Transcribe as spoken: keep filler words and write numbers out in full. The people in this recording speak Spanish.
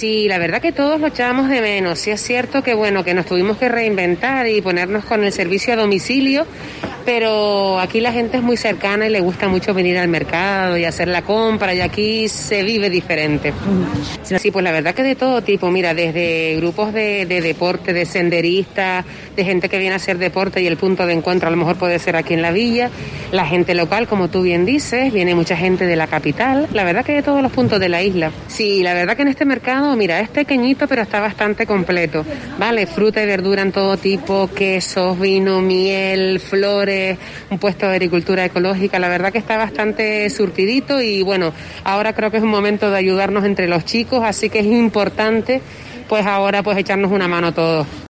Sí, la verdad que todos lo echábamos de menos. Sí es cierto que bueno, que nos tuvimos que reinventar y ponernos con el servicio a domicilio, pero aquí la gente es muy cercana y le gusta mucho venir al mercado y hacer la compra, y aquí se vive diferente. Sí, pues la verdad que de todo tipo, mira, desde grupos de, de deporte, de senderistas, de gente que viene a hacer deporte y el punto de encuentro a lo mejor puede ser aquí en la villa, la gente local, como tú bien dices, viene mucha gente de la capital, la verdad que de todos los puntos de la isla. Sí, la verdad que en este mercado, mira, es pequeñito pero está bastante completo, ¿vale? Fruta y verdura en todo tipo, quesos, vino, miel, flores, un puesto de agricultura ecológica, la verdad que está bastante surtidito y bueno, ahora creo que es un momento de ayudarnos entre los chicos, así que es importante pues ahora pues echarnos una mano todos.